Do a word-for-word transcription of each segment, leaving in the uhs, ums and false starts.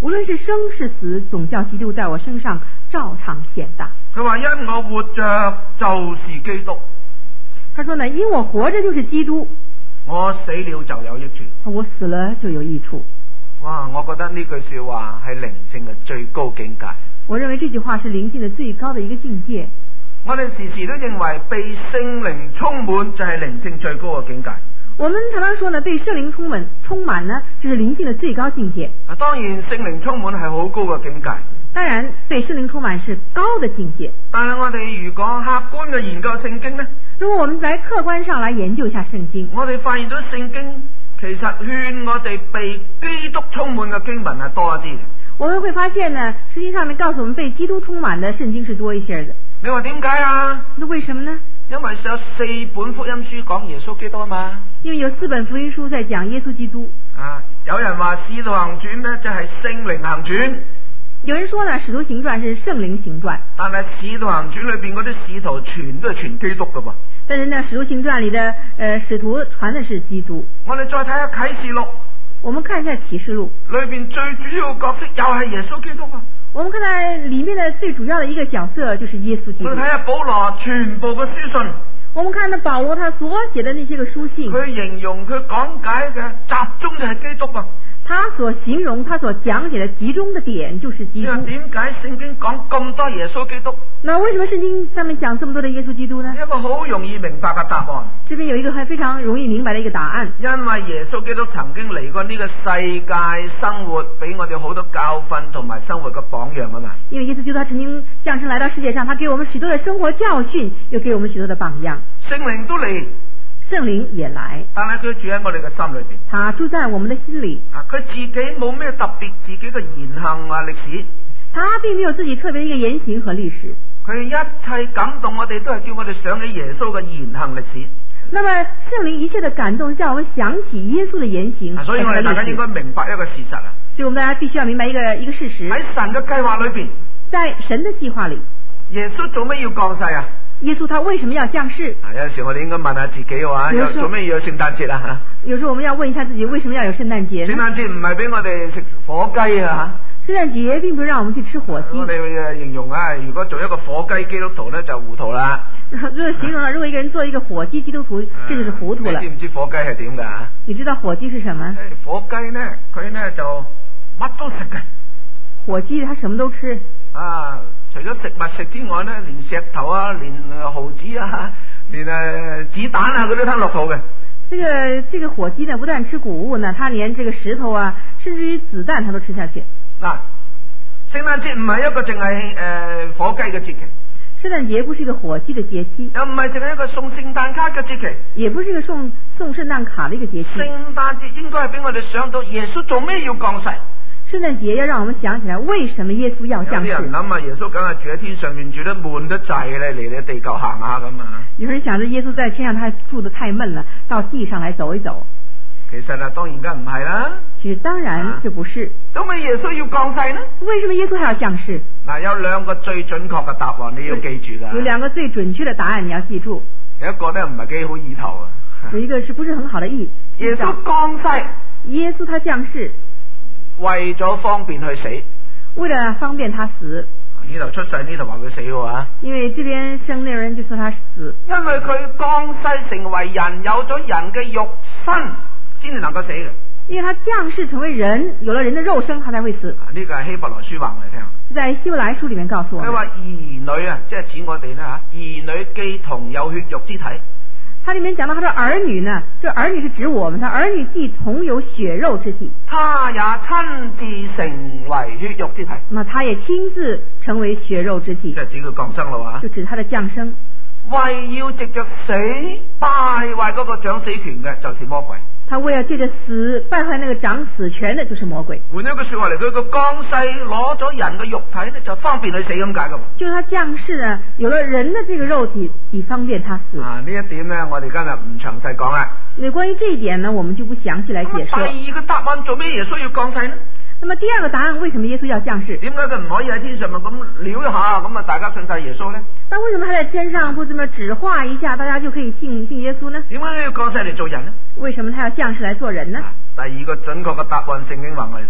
無論是生是死，總叫基督在我身上照常顯大。 佢話因我活着就是基督。 他說呢，因我活着就是基督， 我死了就有益處。 我死了就有益處。 哇！我覺得呢句說話係靈性嘅最高境界。 我認為這句話是靈性的最高的一個境界。 我哋時時都認為被聖靈充滿就係靈性最高嘅境界。 我們常常說呢，被聖靈充滿充滿呢，就是靈性的最高境界。 啊，當然聖靈充滿係好高嘅境界。 當然，被聖靈充滿是高的境界。 但係我哋如果客觀嘅研究聖經呢， 如果我們在客觀上來研究一下聖經， 我哋發現咗聖經其實勸我哋被基督充滿嘅經文係多一啲嘅。 我們會發現呢，聖經上面告訴我們被基督充滿的聖經是多一些的。 你話點解啊？ 那為什麼呢？ 因為有四本福音書講耶穌基督啊嘛。 因為有四本福音書在講耶穌基督。 啊，有人話使徒行傳呢就係聖靈行傳。 有人說呢，使徒行傳是聖靈行傳。 但係使徒行傳裏邊嗰啲使徒全都係傳基督噶噃。 但是呢，使徒行傳裏的呃使徒傳的是基督。 我哋再睇下啟示錄。 我們看一下啟示錄裏邊最主要角色又係耶穌基督啊。 我們看到裏面的最主要的一個角色就是耶穌基督。 我哋睇下保羅全部嘅書信。 我們看到保羅他所寫的那些個書信， 佢形容佢講解嘅集中就係基督啊。 他所形容他所講解的集中的點就是基督。 點解聖經講咁多耶穌基督？ 那為什麼聖經上面講這麼多的耶穌基督呢？ 一個好容易明白嘅答案。 這邊有一個非常容易明白的一個答案。因為耶穌基督曾經嚟過呢個世界生活，俾我哋好多教訓同埋生活嘅榜樣啊嘛。 因為耶穌基督他曾經降生來到世界上，他給我們許多的生活教訓，又給我們許多的榜樣。 聖靈都嚟。 聖靈也來， 但係佢住喺我哋嘅心裏邊。 他住在我們的心裏。 啊，佢自己冇咩特別自己嘅言行啊歷史。 他並沒有自己特別一個言行和歷史。 佢一切感動我哋都係叫我哋想起耶穌嘅言行歷史。 那麼聖靈一切的感動，讓我們想起耶穌的言行。 啊，所以我哋大家應該明白一個事實啊。 所以我們大家必須要明白一個一個事實。 喺神嘅計劃裏邊， 在神的計劃裏， 耶穌做咩要降世啊？ 耶穌他為什麼要降世？ 啊，有陣時我哋應該問下自己嘅話，有做咩要有聖誕節啊？吓， 有時候我們要問一下自己，為什麼要有聖誕節？ 聖誕節唔係俾我哋食火雞啊！ 聖誕節並不是讓我們去吃火雞。 我哋形容啊，如果做一個火雞基督徒咧，就糊塗啦。 如果形容了，如果一個人做一個火雞基督徒，這就是糊塗了。 你知唔知火雞係點噶？ 你知道火雞是什麼？ 火雞呢，佢呢就乜都食嘅。 火雞它什麼都吃。啊。除咗食物食之外呢，連石頭啊，連毫子啊，連誒子彈啊，佢都吞落肚嘅。這個這個火雞呢，不但吃穀物呢，它連這個石頭啊，甚至於子彈，它都吃下去。嗱，聖誕節唔係一個淨係誒火雞嘅節期。聖誕節不是一個火雞嘅節期。又唔係淨係一個送聖誕卡嘅節期。也不是一個送送聖誕卡嘅一個節期。聖誕節應該係俾我哋想到耶穌做咩要降世。聖誕節要讓我們想起來，為什麼耶穌要降世？有啲人諗啊，耶穌梗係住喺天上面，住得悶得滯咧，嚟嚟地球行下咁啊。有人想着耶穌在天上，他住得太悶了，到地上來走一走。其實啊，當然梗唔係啦。其實當然這不是。咁咪耶穌要降世呢？為什麼耶穌還要降世？嗱，有兩個最準確嘅答案，你要記住噶。有兩個最準確的答案，你要記住。有一個呢唔係幾好意頭啊。有一個是不是很好的意？耶穌降世。耶穌他降世。為咗方便去死，為了方便他死。呢度出世呢度話佢死喎。因為這邊生那人就說他死，因為佢降世成為人，有咗人嘅肉身，先至能夠死嘅。因為他降世成為人，有了人的肉身，他才會死。呢個係希伯來書話我哋聽。在希伯來書裏面告訴我，佢話兒女啊，即係指我哋啦吓，兒女既同有血肉之體。他裏面講到他的兒女呢，這兒女是指我們，他兒女既同有血肉之體，他也親自成為血肉之體。那他也親自成為血肉之體，即係指佢降生咯啊，就指他的降生。為要藉着死敗壞嗰個掌死權嘅，就是魔鬼。他為了借着死敗壞那個掌死權的，就是魔鬼。換一句說話嚟，佢個降世攞咗人嘅肉體呢，就方便佢死咁解噶。就是他降世呢，有了人的這個肉體，以方便他死。啊，呢一點呢，我哋今日唔詳細講啦。那關於這一點呢，我們就不詳細來解說。第二個答案，做咩耶穌要降世呢？那麼第二個答案，為什麼耶穌要降世？點解佢唔可以喺天上咪咁撩一下，咁啊大家信晒耶穌呢？那為什麼他在天上不這麼指畫一下，大家就可以信信耶穌呢？點解佢要降世嚟做人呢？為什麼他要降世來做人呢？第二個準確嘅答案，聖經話我哋聽。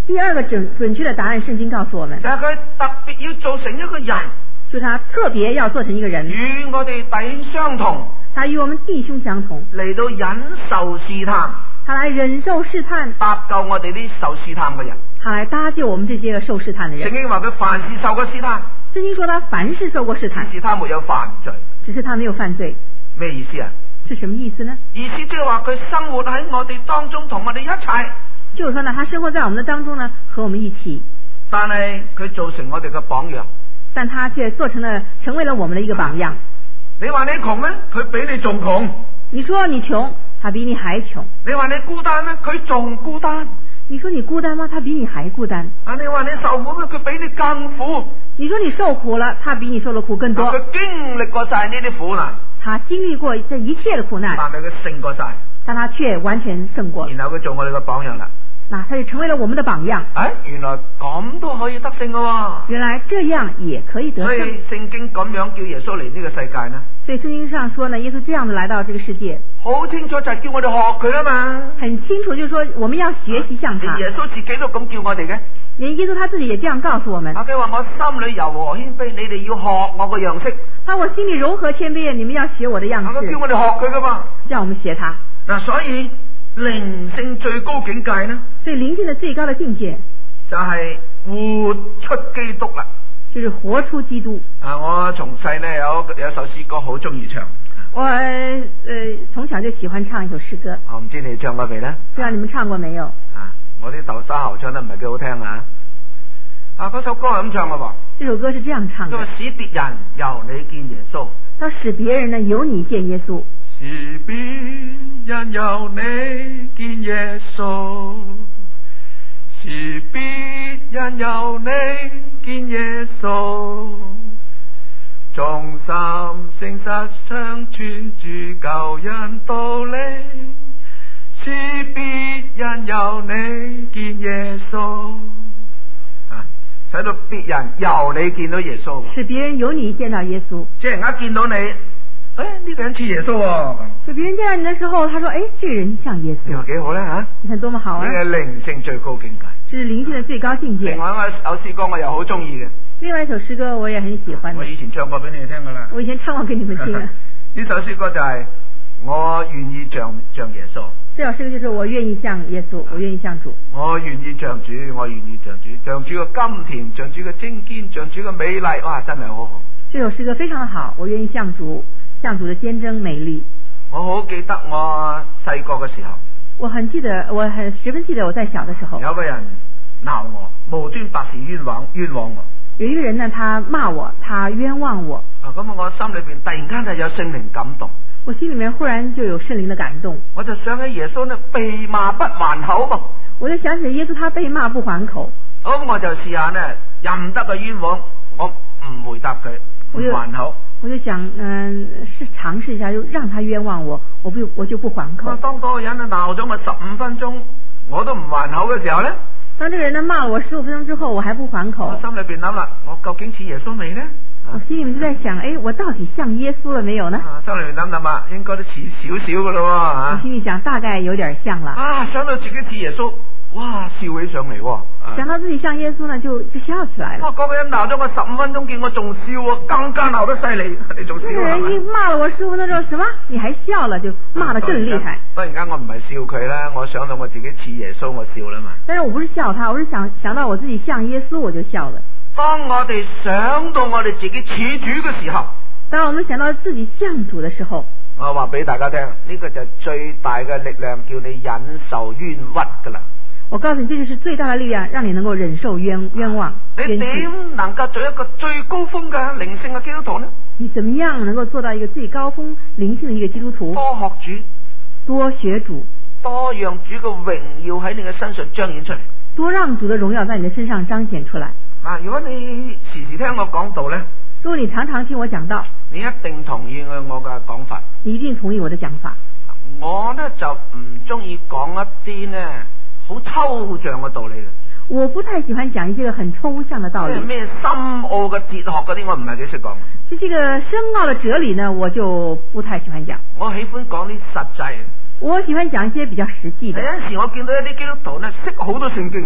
第二個準準確的答案，聖經告訴我們， 就係佢特別要做成一個人， 就是他特別要做成一個人， 與我哋弟兄相同， 他與我們弟兄相同， 嚟到忍受試探， 他來忍受試探， 搭救我哋啲受試探嘅人。 他來搭救我們這些個受試探的人。 聖經話佢凡事受過試探， 聖經說他凡事受過試探， 只是他沒有犯罪， 只是他沒有犯罪。 咩意思啊？ 是什麼意思呢？ 意思即係話佢生活喺我哋當中，同我哋一齊。 就是說呢，他生活在我們的當中呢，和我們一起。 但係佢做成我哋嘅榜樣， 但他卻做成了成為了我們的一個榜樣。 你話你窮呢，佢比你仲窮。 你說你窮，他比你還窮。 你話你孤單呢，佢仲孤單。 你說你孤單嗎？他比你還孤單。 啊，你話你受苦呢，佢比你更苦。 你說你受苦了，他比你受的苦更多。 佢經歷過晒呢啲苦難， 他經歷過這一切的苦難， 但係佢勝過晒， 但他卻完全勝過。 然後佢做我哋嘅榜樣啦。 那他就成為了我們的榜樣。 哎，原來咁都可以得勝嘅喎。 原來這樣也可以得勝。 所以聖經咁樣叫耶穌嚟呢個世界呢？ 所以聖經上說呢，耶穌這樣的來到這個世界， 好清楚就係叫我哋學佢啊嘛。 很清楚就是說我們要學習像他。 耶穌自己都咁叫我哋嘅。 連耶穌他自己也這樣告訴我們。 佢話我心裏柔和謙卑，你哋要學我個樣式。 他我心裏柔和謙卑，你們要學我的樣式。 佢叫我哋學佢噶嘛， 讓我們學他。 嗱，所以靈性最高境界呢？ 所以靈性的最高的境界就係活出基督啦。 就是活出基督。 啊，我從細呢有有首詩歌好中意唱。 我呃從小就喜歡唱一首詩歌。 我唔知你唱過未呢？ 不知道你們唱過沒有？ 啊，我啲豆沙喉唱得唔係幾好聽啊！啊，嗰首歌係咁唱嘅喎。 這首歌是這樣唱的。 佢話使別人由你見耶穌。 他使別人呢由你見耶穌。 使別人由你見耶穌。使別人由你見耶穌。忠心誠實相傳住救恩道理。使別人由你見耶穌。使到別人由你見到耶穌， 使別人由你見到耶穌， 即係人家見到你，誒呢、哎這個人似耶穌喎、哦。 就別人見到你的時候，他說：誒，這個人像耶穌。 你話幾好咧吓？ 你看多麼好啊！ 呢個靈性最高境界， 這是靈性的最高境界。 另外一首詩歌我又好中意嘅， 另外一首詩歌我也很喜歡。 我以前唱過俾你哋聽噶啦。 我以前唱過給你們聽啊。 呢首詩歌就係、是、我願意像像耶穌。 這首詩歌就是我願意像耶穌，我願意像主。 我願意像主，我願意像主，像主嘅甘甜，像主嘅精堅，像主嘅美麗，哇，真係好好。 這首詩歌非常好，我願意像主，像主的堅貞美麗。 我好記得我細個嘅時候， 我很記得，我很十分記得我在小的時候， 有個人鬧我，無端白事冤枉冤枉我。 有一個人呢，他罵我，他冤枉我。 啊，咁我心裏邊突然間就有聖靈感動。 我心裏面忽然就有聖靈的感動， 我就想起耶穌呢被罵不還口噃， 我就想起耶穌他被罵不還口， 咁我就試下呢任得個冤枉，我唔回答佢，唔還口。 我就想，嗯，是嘗試一下，就讓他冤枉我，我不我就不還口。 當嗰個人呢鬧咗我十五分鐘，我都唔還口嘅時候呢， 當這個人呢罵了我十五分鐘之後，我還不還口， 我心裏邊諗啦，我究竟似耶穌未呢？ 我心裏面就在想，誒，我到底像耶穌了沒有呢？ 啊、心裏面諗諗啊，應該都似少少噶咯喎。 我心裏想，大概有點像啦。 啊，想到自己似耶穌，哇，笑起上嚟喎、啊。 想到自己像耶穌呢，就就笑起來了。 哇，嗰個人鬧咗我十五分鐘，見我仲笑啊，更加鬧得犀利，你仲笑啊？ 那個人一罵了我十五分鐘之後，什麼？你還笑了，就罵得更厲害。 當然間我唔係笑佢啦，我想到我自己似耶穌，我笑啦嘛。 但是我不是笑他，我是想想到我自己像耶穌，我就笑了。 當我哋想到我哋自己似主嘅時候， 當我們想到自己像主的時候， 我話俾大家聽，呢、這個就最大嘅力量，叫你忍受冤屈噶啦。 我告訴你，這就是最大的力量，讓你能夠忍受冤冤枉。 你點能夠做一個最高峰嘅靈性嘅基督徒呢？ 你怎麼樣能夠做到一個最高峰靈性的一個基督徒？ 多學主， 多學主， 多讓主嘅榮耀喺你嘅身上彰顯出嚟， 多讓主的榮耀在你的身上彰顯出來。 嗱，如果你時時聽我講道呢， 如果你常常聽我講道， 你一定同意我嘅講法。 你一定同意我的講法。 我呢就唔中意講一啲呢好抽象嘅道理嘅。 我不太喜歡講一些個很抽象的道理。 咩深奧嘅哲學嗰啲，我唔係幾識講。 就這個深奧的哲理呢，我就不太喜歡講。 我喜歡講啲實際。 我喜歡講一些比較實際的。 有陣時我見到一啲基督徒呢識好多聖經。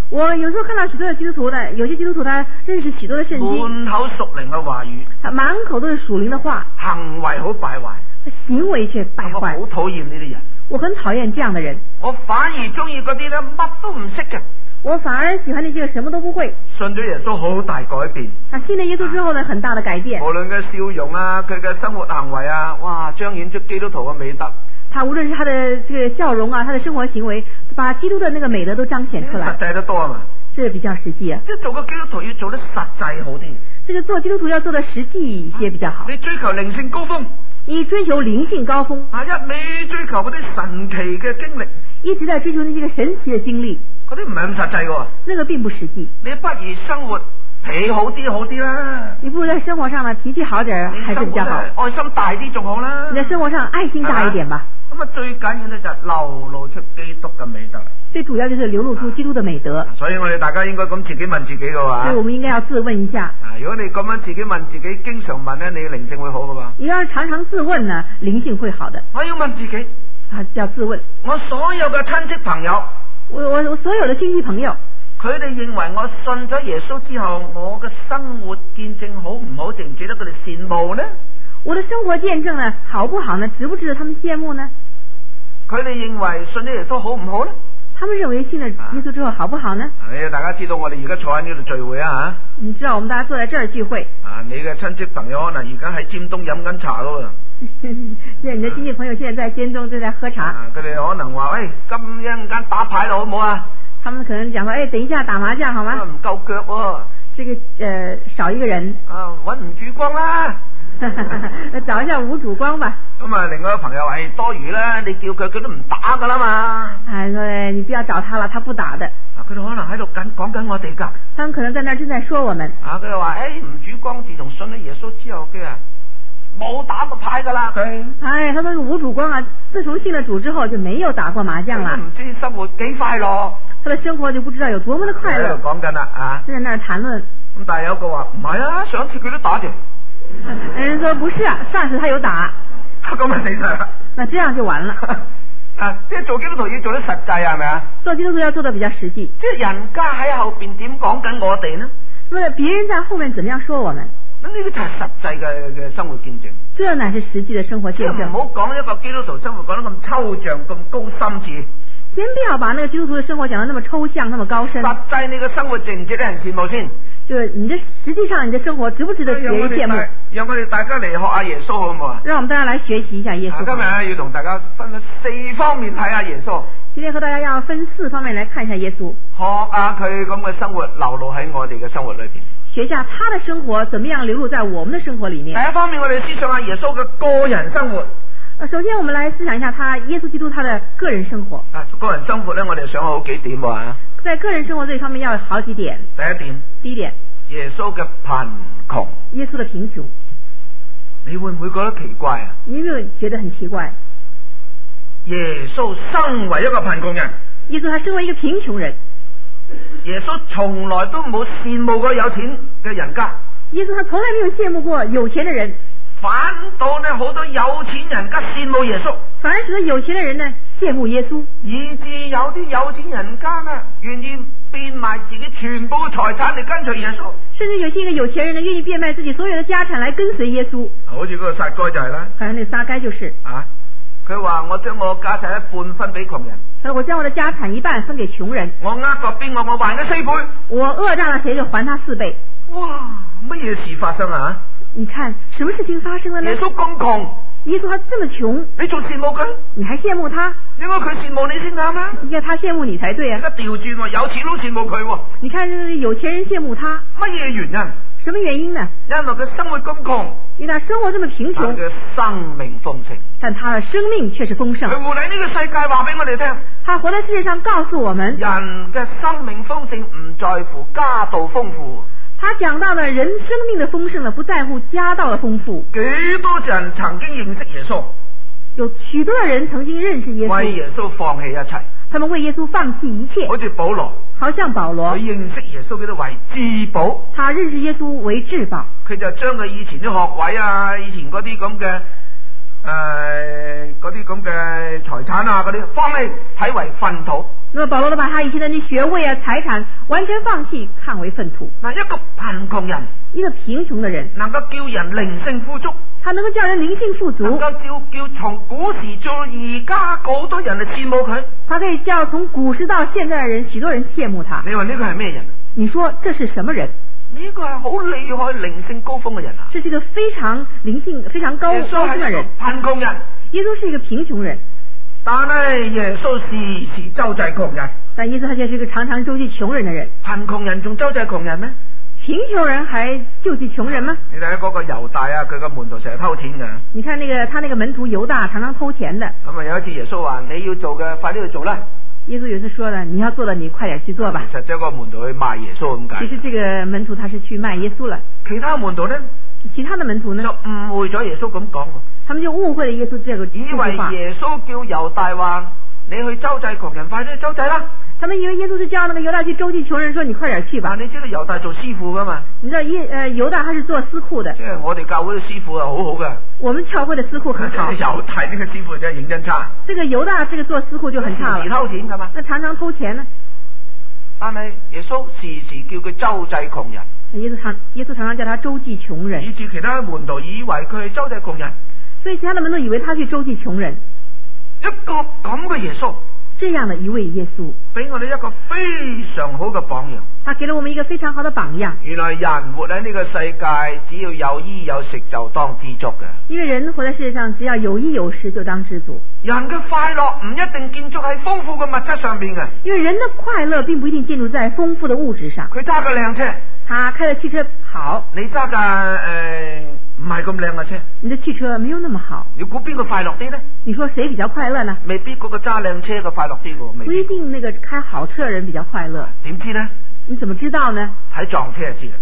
我有時候看到許多的基督徒呢，有些基督徒他認識許多的聖經， 滿口屬靈嘅話語， 他滿口都是屬靈的話， 行為好敗壞， 行為卻敗壞。 我好討厭呢啲人， 我很討厭這樣的人。 我反而中意嗰啲咧乜都唔識嘅。 我反而喜歡那些個什麼都不會。 信咗耶穌好大改變。 啊，信了耶穌之後呢，很大的改變。 無論佢笑容啊，佢嘅生活行為啊，哇，彰顯出基督徒嘅美德。 他無論是他的這個笑容啊，他的生活行為，把基督的那個美德都彰顯出來。 實際得多啊嘛。 這比較實際啊。 即係做個基督徒要做得實際好啲。 這個做基督徒要做得實際一些比較好。 你追求靈性高峰。 你追求靈性高峰。 啊，一味追求嗰啲神奇嘅經歷。 一直在追求那些個神奇嘅經歷。 嗰啲唔係咁實際嘅。 那個並不實際。 你不如生活脾好啲好啲啦。 你不如在生活上呢脾氣好點還是比較好。 愛心大啲仲好啦。 你在生活上愛心大一點吧。 咁啊，最緊要咧就係流露出基督嘅美德。 最主要就是流露出基督的美德。 所以我哋大家應該咁自己問自己嘅話。 所以我們應該要自問一下。 啊，如果你咁樣自己問自己，經常問咧，你嘅靈性會好嘅嘛。 你要常常自問呢，靈性會好的。 我要問自己。 啊，要自問。我所有嘅親戚朋友， 我我我所有的親戚朋友， 佢哋認為我信咗耶穌之後，我嘅生活見證好唔好，值唔值得佢哋羨慕呢？ 我的生活見證呢，好不好呢？值不值得他們羨慕呢？ 佢哋認為信咗耶穌好唔好呢？ 他們認為信了耶穌之後好不好呢？ 你、啊、大家知道我哋而家坐喺呢度聚會啊吓？ 你知道我們大家坐在這兒聚會啊？你嘅親戚朋友可能而家喺尖東飲緊茶咯。 現在你的親戚朋友現在在尖東正在喝茶。 佢哋、啊、可能話：，喂、哎，今一陣間打牌咯，好唔好啊？ 他們可能講說：，誒、哎，等一下打麻將好嗎？ 唔夠腳喎。這個誒、 呃，少一個人。 啊，揾吳主光啦。 找一下吳主光吧。 咁啊，另外一個朋友話：，多餘啦，你叫佢，佢都唔打噶啦嘛。 哎，說你不要找他了，他不打的。 啊，佢哋可能喺度緊講緊我哋噶。 他們可能在那正在說我們。 啊，佢哋話：，誒、哎，吳主光自從信咗耶穌之後嘅啊，冇打過牌噶啦佢。哎， 他說吳主光啊，自從信了主之後就沒有打過麻將啦。 唔知生活幾快樂。 他的生活就不知道有多麼的快樂。喺度講緊啦啊。 就在那兒談論。 咁但係有個話唔係啊，上次佢都打條。 人說不是啊，上次他有打。 咁咪死晒啦。 那這樣就完了。 啊，即係做基督徒要做得實際係咪啊？ 做基督徒要做得比較實際。即係人家喺後邊點講緊我哋呢？ 那麼別人在後面怎麼樣說我們？ 咁呢個就係實際嘅嘅生活見證。 這乃是實際的生活見證。 唔好講一個基督徒生活講得咁抽象、咁高深次。 先不要把那個基督徒的生活講得那麼抽象、那麼高深。 實際你嘅生活值唔值得人羨慕先？ 就是你的實際上你的生活值不值得別人羨慕？ 讓我哋大家嚟學下耶穌好唔好啊？ 讓我們大家來學習一下耶穌。 今日咧要同大家分四方面睇下耶穌。 今天和大家要分四方面來看一下耶穌。 學下佢咁嘅生活流露喺我哋嘅生活裏邊。 學下他的生活怎麼樣流露在我們的生活裏面。 第一方面，我哋思想下耶穌嘅個人生活。 首先，我們來思想一下他耶穌基督他的個人生活。 啊，個人生活咧，我哋想好幾點喎。 在個人生活這一方面要有好幾點。 第一點， 第一點， 耶穌嘅貧窮。 耶穌的貧窮， 你會唔會覺得奇怪啊？ 你有沒有覺得很奇怪？ 耶穌身為一個貧窮人， 耶穌他身為一個貧窮人， 耶穌從來都冇羨慕過有錢嘅人家。 耶穌他從來沒有羨慕過有錢的人。 反倒呢，好多有錢人家羨慕耶穌， 反而使得有錢的人呢羨慕耶穌， 以致有啲有錢人家呢願意變賣自己全部財產嚟跟隨耶穌， 甚至有些個有錢人呢願意變賣自己所有的家產來跟隨耶穌。 好似嗰個撒該就係啦， 好像那個撒該就是啊，佢話我將我家產一半分俾窮人， 他說我將我的家產一半分給窮人， 我呃過邊個我還佢四倍， 我訛詐了誰就還他四倍。 哇，乜嘢事發生啊？ 你看什麼事情發生了呢？ 耶穌咁窮， 耶穌他這麼窮， 你仲羨慕佢？你還羨慕他？應該佢羨慕你先啱啦。 應該他羨慕你才對啊。而家調轉喎，有錢都羨慕佢。你看有錢人羨慕他， 乜嘢原因？ 什麼原因呢？ 因為佢生活咁窮， 因為他生活這麼貧窮， 佢生命豐盛， 但他的生命卻是豐盛。 佢活喺呢個世界話俾我哋聽， 他活在世界上告訴我們， 人嘅生命豐盛唔在乎家道豐富。 他講到了人生命的豐盛呢，不在乎家道的豐富。 幾多人曾經認識耶穌？ 有許多的人曾經認識耶穌， 為耶穌放棄一切。 他們為耶穌放棄一切。 好似保羅， 好像保羅， 佢認識耶穌佢都為至寶。 他認識耶穌為至寶， 佢就將佢以前啲學位啊，以前嗰啲咁嘅誒嗰啲咁嘅財產啊嗰啲，放棄睇為糞土。 那麼保羅都把他以前的那學位啊、財產完全放棄，看為糞土。 嗱，一個貧窮人， 一個貧窮的人， 能夠叫人靈性富足， 他能夠叫人靈性富足， 能夠叫叫從古時到而家好多人嚟羨慕佢。 他可以叫從古時到現在的人，許多人羨慕他。 你話呢個係咩人？ 你說這是什麼人？ 呢個係好厲害靈性高峰嘅人啊！ 這是一個非常靈性、非常高高峰嘅人。 貧窮人， 耶穌是一個貧窮人， 但係耶穌時時周濟窮人。 但耶穌他就是一個常常周濟窮人的人。 貧窮人仲周濟窮人咩？ 貧窮人還救濟窮人嗎？ 你睇嗰個猶大啊，佢個門徒成日偷錢嘅。 你看那個他那個門徒猶大常常偷錢的。 咁啊有一次耶穌話：你要做嘅，快啲去做啦。 耶穌有一次說了：你要做的，你快點去做吧。 其實即係個門徒去賣耶穌咁解。 其實這個門徒他是去賣耶穌了。 其他門徒呢？ 其他的門徒呢？ 就誤會咗耶穌咁講。 他們就誤會了耶穌這個以為耶穌叫猶大話：你去周濟窮人，快啲去周濟啦。 他們以為耶穌是叫那個猶大去周濟窮人，說你快點去吧。 你知道猶大做師傅噶嘛？ 你知道耶呃猶大他是做司庫的。即係我哋教會嘅師傅係好好嘅。 我們教會的司庫很好。 猶大呢個師傅真係認真差。 這個猶大這個做司庫就很差了。 時時偷錢噶嘛？ 那常常偷錢呢？ 但係耶穌時時叫佢周濟窮人。 耶穌常耶穌常常叫他周濟窮人。 以致其他門徒以為佢係周濟窮人。 所以其他的門徒以為他去周濟窮人。 一個咁嘅耶穌。 這樣的一位耶穌， 俾我哋一個非常好嘅榜樣。 他給了我們一個非常好的榜樣。 原來人活喺呢個世界，只要有衣有食就當知足嘅。 因為人活在世界上，只要有衣有食就當知足。 人嘅快樂唔一定建築喺豐富嘅物質上邊嘅。 因為人的快樂並不一定建築在豐富的物質上。 佢揸個靚車， 他開的汽車好， 你揸架誒唔係咁靚嘅車， 你的汽車沒有那麼好。 你估邊個快樂啲呢？ 你說誰比較快樂呢？ 未必嗰個揸靚車嘅快樂啲喎， 不一定那個開好車的人比較快樂。 點知呢？ 你怎麼知道呢？ 睇撞車就知啦。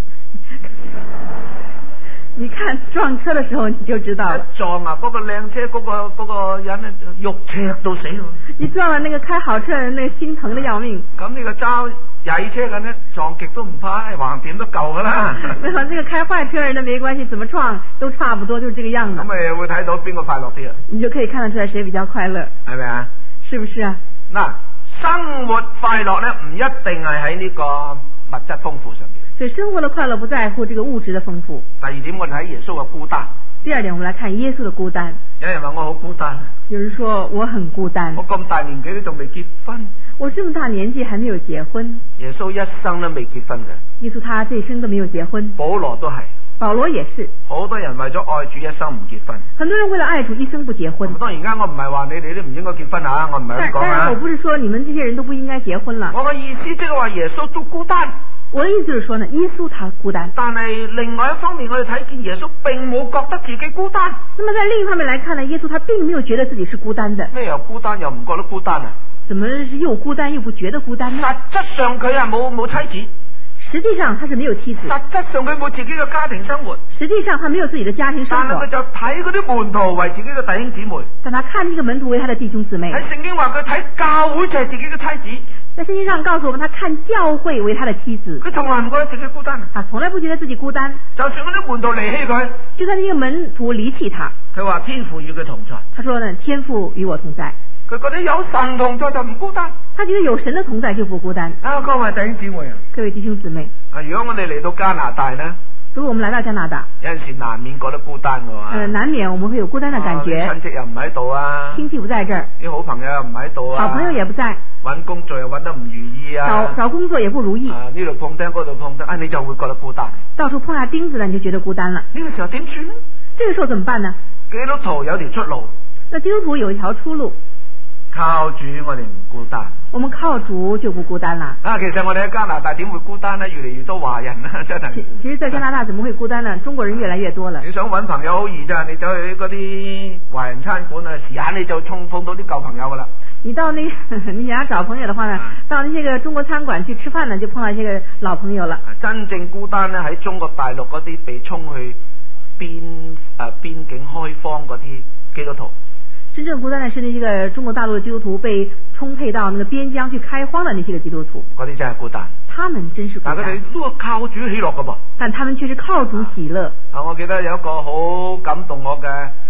你看撞車的時候你就知道了。 撞啊！嗰個靚車嗰個嗰個人咧，肉赤到死喎。你撞了那個開好車的人，那個心疼得要命。 咁呢個揸曳車嘅呢，撞極都唔怕，橫掂都夠噶啦。 那麼那個開壞車人呢，沒關係，怎麼撞都差不多，就是這個樣子。 咁咪會睇到邊個快樂啲啊？ 你就可以看得出來誰比較快樂， 係咪啊？ 是不是啊？ 嗱，生活快樂呢，唔一定係喺呢個物質豐富上邊。 所以生活的快樂不在乎這個物質的豐富。 第二點，我哋睇耶穌嘅孤單。 第二點，我們來看耶穌的孤單。 有人話我好孤單。 有人說我很孤單。 我咁大年紀都仲未結婚。 我這麼大年紀還沒有結婚。 耶穌一生都未結婚嘅。 耶穌他這一生都沒有結婚。 保羅都係。 保羅也是。 好多人為咗愛主一生唔結婚。 很多人為了愛主一生不結婚。 當然而家我唔係話你哋都唔應該結婚啊，我唔係咁講啊。 當然我不是說你們這些人都不應該結婚了。 我嘅意思即係話耶穌都孤單。 我的意思就是說呢，耶穌他孤單。 但係另外一方面，我哋睇見耶穌並冇覺得自己孤單。 那麼在另一方面來看呢，耶穌他並沒有覺得自己是孤單的。 咩又孤單又唔覺得孤單啊？ 怎麼是又孤單又不覺得孤單呢？ 實質上佢係冇冇妻子。 實際上他是沒有妻子。 實質上佢冇自己嘅家庭生活。 實際上他沒有自己的家庭生活。 但係佢就睇嗰啲門徒為自己嘅弟兄姊妹。 但他看呢個門徒為他的弟兄姊妹。 喺聖經話佢睇教會就係自己嘅妻子。 在聖經上告訴我們，他看教會為他的妻子。 佢從來唔覺得自己孤單。 他從來不覺得自己孤單。 就算嗰啲門徒離棄佢， 就算呢個門徒離棄他， 佢話天父與佢同在。 他說呢，天父與我同在。 佢覺得有神同在就唔孤單。 他覺得有神的同在就不孤單。 啊，各位弟兄姊妹啊， 各位弟兄姊妹。 啊，如果我哋嚟到加拿大呢？ 如果我們來到加拿大， 有陣時難免覺得孤單嘅話， 呃，難免我們會有孤單的感覺。 親、啊、戚又唔喺度啊， 親戚不在這兒， 啲好朋友又唔喺度啊， 好朋友也不在， 搵工作又搵得唔如意啊， 找找工作也不如意， 啊呢度碰釘嗰度碰釘，啊你就會覺得孤單， 到處碰下釘子了，你就覺得孤單了。 呢個時候點算呢？ 這個時候怎麼辦呢？ 基督徒有條出路， 那基督徒有一條出路。 靠主我哋唔孤單， 我們靠主就不孤單啦。 啊，其實我哋喺加拿大點會孤單呢？越嚟越多華人啦，真係。 其實，在加拿大怎麼會孤單呢？中國人越來越多了。 你想搵朋友好易咋？你走去嗰啲華人餐館啊，時間你就衝碰到啲舊朋友噶啦。 你到那，你想要找朋友的話呢，啊、到那些個中國餐館去吃飯呢，就碰到一些個老朋友了。 真正孤單呢，喺中國大陸嗰啲被衝去邊誒邊境開荒嗰啲基督徒。 真正孤單的是那些個中國大陸的基督徒被充沛到那個邊疆去開荒的那些個基督徒， 嗰啲真係孤單。 他們真是孤單。 但佢哋都係靠主喜樂㗎噃。 但他們卻是靠主喜樂。 啊，我記得有一個好感動我嘅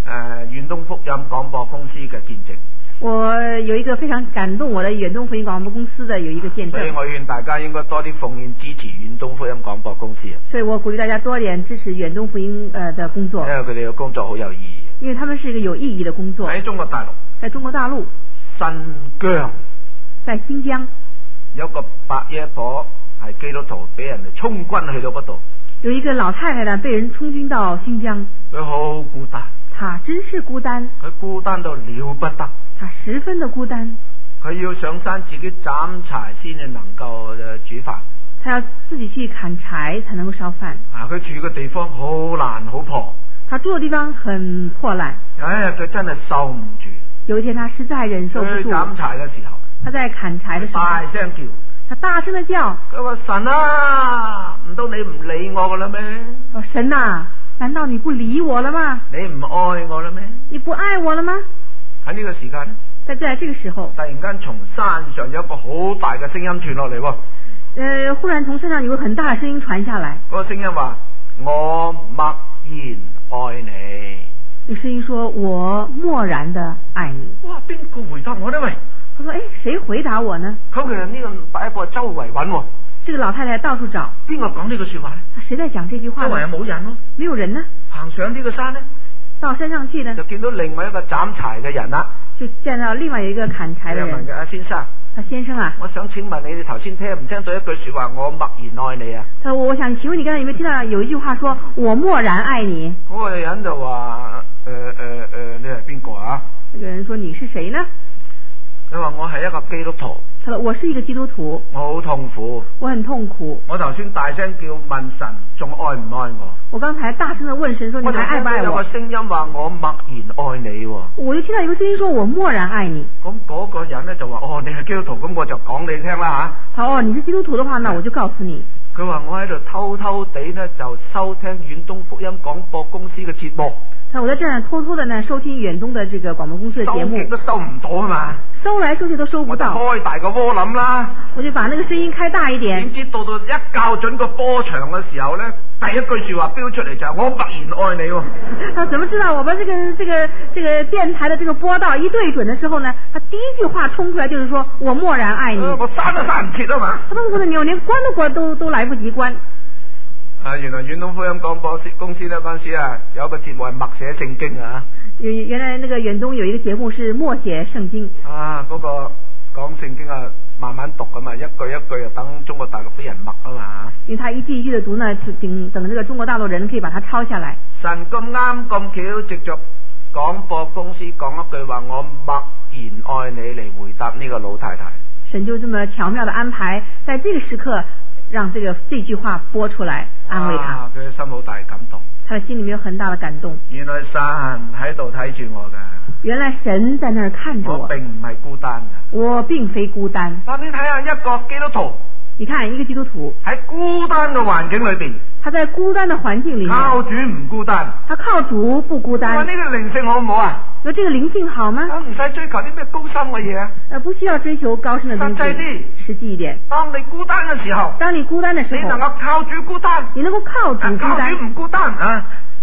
誒遠東福音廣播公司嘅見證。 我有一個非常感動我的遠東福音廣播公司的有一個見證。 所以我勸大家應該多啲奉獻支持遠東福音廣播公司。 所以我鼓勵大家多點支持遠東福音誒的工作。 因為佢哋嘅工作好有意義。 因為他們是一個有意義的工作。 喺中國大陸。 在中國大陸。 新疆。 在新疆。 有個白爺婆係基督徒，俾人哋充軍去到嗰度。 有一個老太太呢，被人充軍到新疆。 佢好孤單。 她真是孤單。 佢孤單到了不得。 她十分的孤單。 佢要上山自己斬柴先至能夠煮飯。 他要自己去砍柴才能夠燒飯。 啊！佢住嘅地方好爛好破。 他住嘅地方很破爛。 哎呀，佢真係受唔住。 有一天，他實在忍受不住。 佢斬柴嘅時候， 他在砍柴嘅時候， 大聲叫。 他大聲的叫。 佢話神啊，唔通你唔理我噶啦咩？ 哦，神啊，難道你不理我了嗎？ 你唔愛我啦咩？ 你不愛我了嗎？ 喺呢個時間， 在在這個時候， 突然間從山上有一個好大嘅聲音傳落嚟。 呃，忽然從山上有個很大的聲音傳下來。 嗰個聲音話：我默然愛你。 那聲音說：我默然的愛你。 哇！邊個回答我呢？喂！ 他說：誒，誰回答我呢？ 咁其實呢個白一個周圍揾。 這個老太太到處找。 邊個講呢個說話呢？ 誰在講這句話呢？ 周圍有冇人咯？ 沒有人呢。 行上呢個山呢？ 到山上去呢？ 就見到另外一個斬柴嘅人啦。 就見到另外一個砍柴嘅人。 阿先生。 啊，先生啊。 我想請問你哋頭先聽唔聽到一句說話？我默然愛你啊。 他說：我想請問你剛才有沒有聽到有一句話說我默然愛你？ 嗰個人就話：誒誒誒，你係邊個啊？ 那個人說：你是誰呢？ 佢話：我係一個基督徒。 他說：我是一個基督徒。 我好痛苦。 我很痛苦。 我頭先大聲叫問神，仲愛唔愛我？ 我剛才大聲地問神說：你還愛不愛我？ 有個聲音話我默然愛你。 我就聽到一個聲音說我默然愛你。 咁嗰個人咧就話：哦，你係基督徒，咁我就講你聽啦吓。 好，哦，你是基督徒的話，那我就告訴你。 佢話我喺度偷偷地呢就收聽遠東福音廣播公司嘅節目。 我在這兒偷偷的呢收聽遠東的這個廣播公司的節目。 收極都收唔到啊嘛。 收來收去都收不到。 我就開大個窩諗啦。 我就把那個聲音開大一點。點知到到一校準個波長嘅時候呢，第一句說話飆出嚟就係我默然愛你。 他怎麼知道我們這個這個這個電台的這個波道一對準的時候呢？他第一句話衝出來就是說我默然愛你。 我閂都閂唔切啊嘛。 他都說你我連關都關都都來不及關。 啊，原來遠東福音廣播公司呢嗰陣時啊，有一個節目係默寫聖經啊。 原原來那個遠東有一個節目是默寫聖經。啊， 嗰、那個講聖經啊，慢慢讀噶嘛，一句一句啊，等中國大陸啲人默啊嘛。 因為他一句一句的讀呢，等等這個中國大陸人可以把它抄下來。 神咁啱咁巧，藉着廣播公司講一句話，我默然愛你嚟回答呢個老太太。 神就這麼巧妙的安排，在這個時刻。讓這個這句話播出來安慰他， 佢嘅心好大感動， 他的心裏面有很大的感動。 原來神喺度睇住我噶， 原來神在那兒看着我， 我並唔係孤單噶， 我並非孤單。 但你睇下一個基督徒， 你看一個基督徒喺孤單嘅環境裏邊， 他在孤單的環境裏面， 靠主唔孤單， 他靠主不孤單。 哇，呢個靈性好唔好啊？ 說這個靈性好嗎？ 唔使追求啲咩高深嘅嘢啊！ 呃，不需要追求高深的東西。實際啲，實際一點。 當你孤單嘅時候， 當你孤單的時候， 你能夠靠主孤單， 你能夠靠主孤單， 靠主唔孤單啊！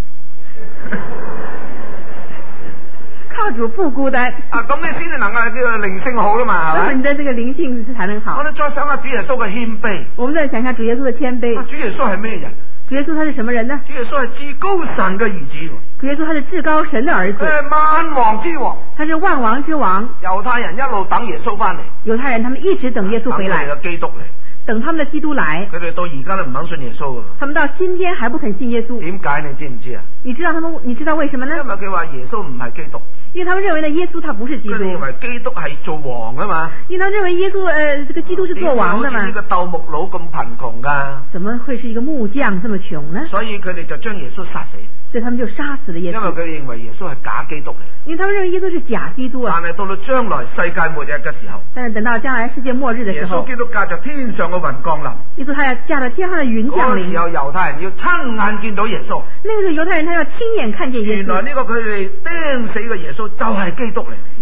靠主不孤單啊，咁你先至能夠叫做靈性好噶嘛，係嘛？你的這個靈性才能好。 我哋再想下主耶穌嘅謙卑。 我們再想下主耶穌的謙卑。 主耶穌係咩人？ 主耶穌他是什麼人呢？ 主耶穌係至高神嘅兒子。 主耶穌他是至高神的兒子。 佢係萬王之王。 他是萬王之王。 猶太人一路等耶穌翻嚟。 猶太人他們一直等耶穌回來。 等佢哋嘅基督嚟。 等他們的基督來。 佢哋到而家都唔肯信耶穌噶。 他們到今天還不肯信耶穌。點解你知唔知啊？ 你知道他們？你知道為什麼呢？ 因為佢話耶穌唔係基督。 因為他們認為呢，耶穌他不是基督。佢哋認為基督係做王啊嘛。 因為他們認為耶穌，呃，這個基督是做王的嘛。 呢個鬥木佬咁貧窮噶？ 怎麼會是一個木匠這麼窮呢？ 所以佢哋就將耶穌殺死。 所以他們就殺死了耶穌。 因為佢哋認為耶穌係假基督嚟。 因為他們認為耶穌是假基督啊。 但係到到將來世界末日嘅時候。 但是等到將來世界末日的時候。 耶穌基督駕着天上嘅雲降臨。 耶穌他要駕着天上的雲降臨。 嗰時候猶太人要親眼見到耶穌。 那個時候猶太人他要親眼看見耶穌。 原來呢個佢哋釘死嘅耶穌就係基督嚟。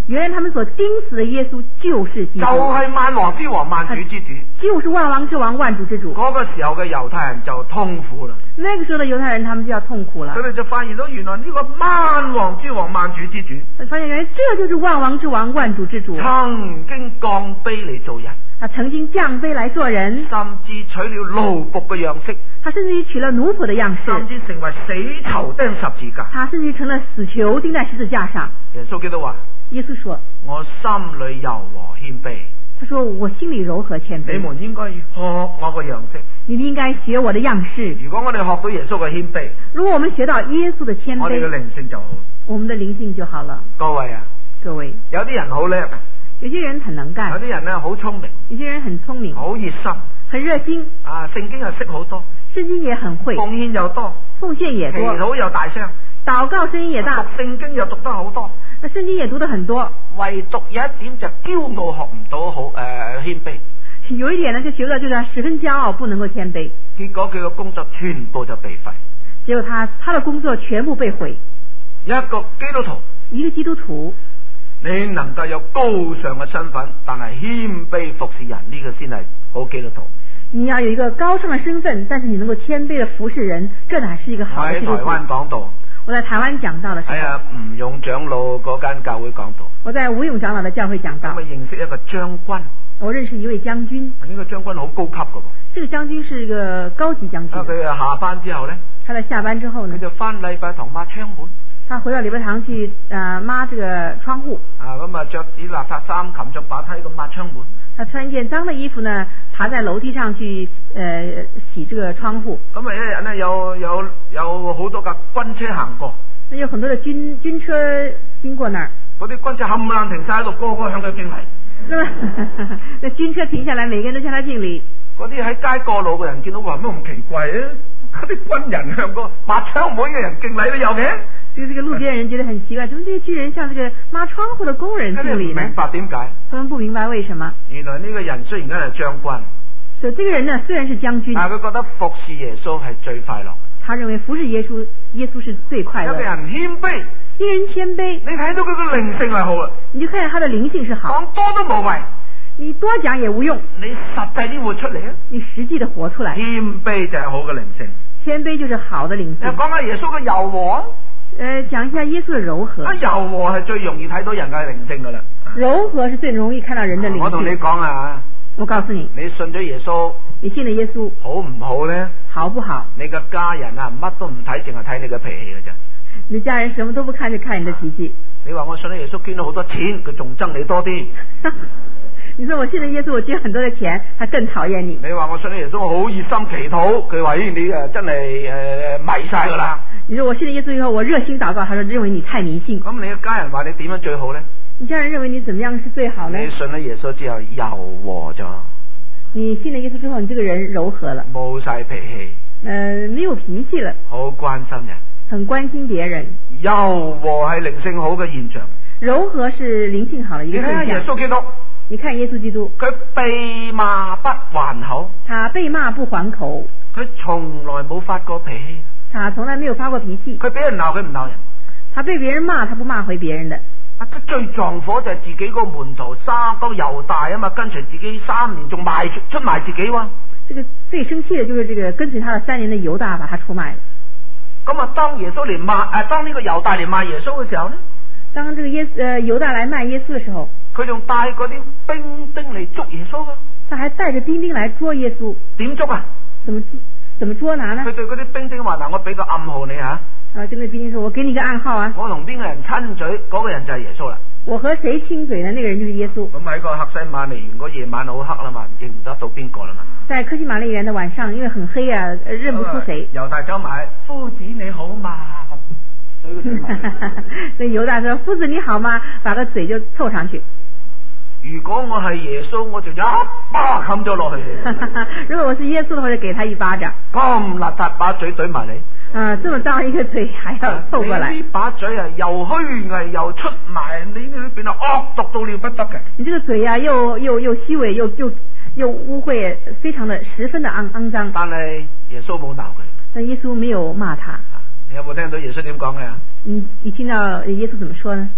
原來他們所釘死的耶穌就是基督， 就係萬王之王、萬主之主， 就是萬王之王、萬主之主。 嗰個時候嘅猶太人就痛苦啦。 那個時候的猶太人，他們就要痛苦了。 佢哋就發現到原來呢個萬王之王、萬主之主， 發現原來這就是萬王之王、萬主之主， 曾經降卑嚟做人。 他曾經降卑來做人， 甚至取了奴僕嘅樣式， 他甚至於取了奴僕的樣式， 甚至成為死囚釘十字架， 他甚至於成了死囚釘在十字架上。 耶穌基督話： 耶穌說， 我心裏柔和謙卑。 他說我心裏柔和謙卑。 你們應該學我個樣式， 你們應該學我的樣式。 如果我哋學到耶穌嘅謙卑， 如果我們學到耶穌的謙卑， 我哋嘅靈性就好， 我們的靈性就好了。 各位啊， 各位， 有啲人好叻， 有些人很能幹， 有啲人呢好聰明， 有些人很聰明， 好熱心， 很熱心啊，聖經又識好多， 聖經也很會， 奉獻又多， 奉獻也多， 祈禱又大聲， 禱告聲音也大， 讀聖經又讀得好多， 那聖經也讀得很多， 唯獨有一點就驕傲，學唔到好誒謙卑。 有一點呢，就學到就是他十分驕傲，不能夠謙卑。 結果佢嘅工作全部就被廢。 結果他他的工作全部被毀。 一個基督徒， 一個基督徒， 你能夠有高尚嘅身份，但係謙卑服侍人，呢、這個先係好基督徒。 你要有一個高尚嘅身份，但是你能夠謙卑地服侍人，這乃是一個好的基督徒。 我喺台灣講道， 我在台灣講道的時候， 係啊，吳勇長老嗰間教會講道。 我在吳勇長老的教會講道。 咁啊，認識一個將軍。 我認識一位將軍。 呢個將軍好高級㗎喎。 這個將軍是一個高級將軍。啊， 佢下班之後呢， 他在下班之後呢， 佢就返禮拜堂抹窗門。 他回到禮拜堂去，呃，抹這個窗戶。啊， 咁啊，着啲垃圾衫，擒上把梯咁抹窗門。 他穿一件髒的衣服呢，爬在樓梯上去，呃，洗這個窗戶。 咁啊，一日呢有有有好多架軍車行過。 那有很多的軍軍車經過那兒。嗰啲軍車冚唪唥停晒喺度，個個向佢敬禮。那麼，那軍車停下來，每個人都向他敬禮。 嗰啲喺街過路嘅人見到話乜咁奇怪啊？嗰啲軍人向個抹窗門嘅人敬禮都有嘅。 就這個路邊人覺得很奇怪，怎麼這些軍人向這個抹窗戶的工人敬禮呢？ 明白點解？ 他們不明白為什麼。原來呢個人雖然係將軍，所以這個人呢雖然是將軍，但係佢覺得服侍耶穌係最快樂。他認為服侍耶穌，耶穌是最快樂。 一個人謙卑， 一個人謙卑， 你睇到佢個靈性係好啊， 你就看見他的靈性是好。 講多都無謂， 你多講也無用。 你實際啲活出嚟啊！ 你實際的活出來。謙卑就係好嘅靈性。 謙卑就是好的靈性。講下耶穌嘅柔和。 呃，講一下耶穌的柔和。啊， 柔和係最容易睇到人嘅靈性噶啦。 柔和是最容易看到人的靈性。我同你講啊，我告訴你， 你信咗耶穌， 你信了耶穌， 好唔好呢？ 好不好？ 你嘅家人啊，乜都唔睇，淨係睇你嘅脾氣嘅啫。 你家人什麼都不看，就看你的脾氣。 你話我信咗耶穌，捐咗好多錢，佢仲憎你多啲。 你說我信了耶穌，我捐很多的錢，他更討厭你。 你話我信咗耶穌，我好熱心祈禱，佢話咦你誒真係誒迷晒噶啦。 你說我信了耶穌以後，我熱心禱告，他說認為你太迷信。 咁你嘅家人話你點樣最好呢？ 你家人認為你怎麼樣是最好呢？ 你信咗耶穌之後柔和咗。 你信了耶穌之後，你這個人柔和了， 冇晒脾氣。 呃，沒有脾氣了， 好關心人， 很關心別人。 柔和係靈性好嘅現象。柔和是靈性好的一個現象。你睇下耶穌基督。 你看耶穌基督， 佢被罵不還口， 他被罵不還口， 佢從來冇發過脾氣， 他從來沒有發過脾氣。 佢俾人鬧佢唔鬧人， 他被別人罵他不罵回別人的。 啊，佢最撞火就係自己個門徒三個猶大啊嘛，跟隨自己三年仲賣出出賣自己喎。 這個最生氣的就是這個跟隨他的三年的猶大把他出賣了。 咁啊，當耶穌嚟罵誒，當呢個猶大嚟罵耶穌嘅時候呢？ 當這個耶誒猶大來賣耶穌嘅時候。佢仲帶嗰啲兵丁嚟捉耶穌啊！他還帶着兵丁來捉耶穌。點捉啊？怎麼怎麼捉拿呢？佢對嗰啲兵丁話：嗱，我俾個暗號你吓。啊，對那兵丁說：我給你個暗號啊！我同邊個人親嘴，嗰個人就係耶穌啦。我和誰親嘴呢？那個人就是耶穌。咁喺個客西馬尼園嗰夜晚好黑啦嘛，認唔得到邊個啦嘛。在客西馬尼園的晚上，因為很黑啊，認不出誰。猶大走埋，夫子你好嘛？所以猶大說：夫子你好嗎？把個嘴就湊上去。如果我係耶穌，我就一巴冚咗落去。如果我是耶穌的話，就給他一巴掌。咁邋遢，把嘴懟埋你。啊，這麼髒一個嘴，還要湊過來。你呢把嘴啊，又虛偽又出賣，你呢邊啊惡毒到了不得嘅。你這個嘴啊，又又又虛偽，又又又污穢，非常的十分的骯骯髒。但係耶穌冇鬧佢。但耶穌沒有罵他。你有冇聽到耶穌點講嘅啊？你你聽到耶穌怎麼說呢？